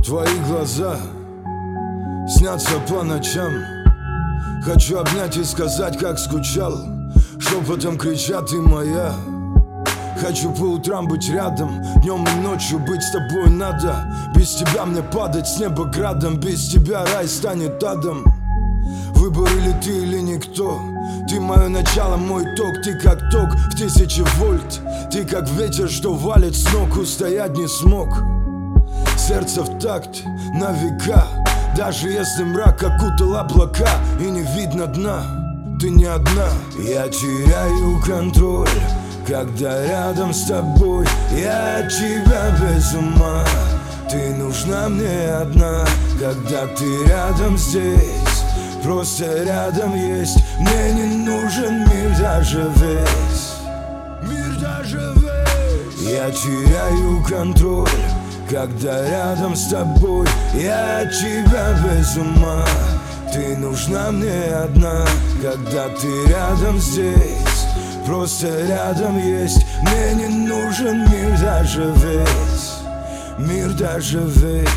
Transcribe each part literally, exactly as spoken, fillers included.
Твои глаза снятся по ночам. Хочу обнять и сказать, как скучал. Шепотом кричат: ты моя. Хочу по утрам быть рядом, днем и ночью быть с тобой надо. Без тебя мне падать с неба градом, без тебя рай станет адом. Выбор или ты, или никто. Ты мое начало, мой ток. Ты как ток в тысячи вольт. Ты как ветер, что валит с ног. Устоять не смог. Сердце в такт на века. Даже если мрак окутал облака и не видно дна, ты не одна. Я теряю контроль, когда рядом с тобой. Я от тебя без ума. Ты нужна мне одна, когда ты рядом здесь. Просто рядом есть. Мне не нужен мир даже весь. Мир даже весь. Я теряю контроль, когда рядом с тобой. Я от тебя без ума. Ты нужна мне одна, когда ты рядом здесь. Просто рядом есть. Мне не нужен мир даже весь. Мир даже весь.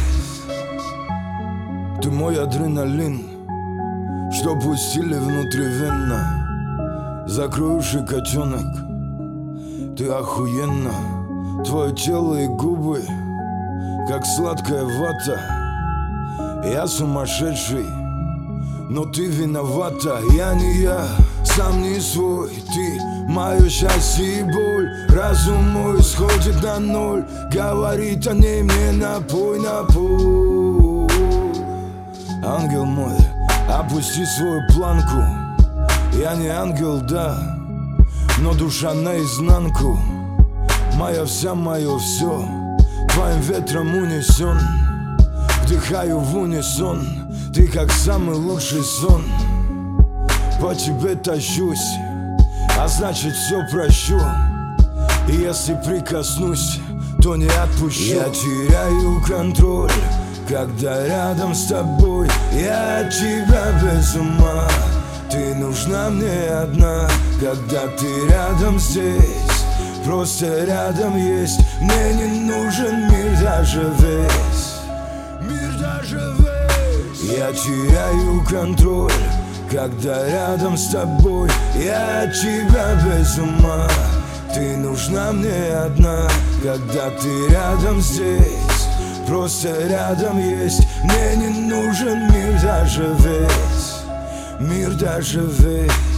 Ты мой адреналин, что пустили внутривенно. Закрой уши, котенок, ты охуенна. Твое тело и губы, как сладкая вата. Я сумасшедший, но ты виновата. Я не я, сам не свой. Ты мое счастье и боль. Разум мой сходит на ноль. Говорит о ней мне: напой, напой. Ангел мой, опусти свою планку. Я не ангел, да, но душа наизнанку. Моя вся, мое все, твоим ветром унесен. Вдыхаю в унисон. Ты как самый лучший сон. По тебе тащусь, а значит все прощу. И если прикоснусь, то не отпущу. Я теряю контроль, когда рядом с тобой. Я от тебя без ума. Ты нужна мне одна, когда ты рядом здесь. Просто рядом есть. Мне не нужен мир даже весь. Мир даже весь. Я теряю контроль, когда рядом с тобой. Я от тебя без ума. Ты нужна мне одна, когда ты рядом здесь. Просто рядом есть. Мне не нужен мир даже весь. Мир даже весь.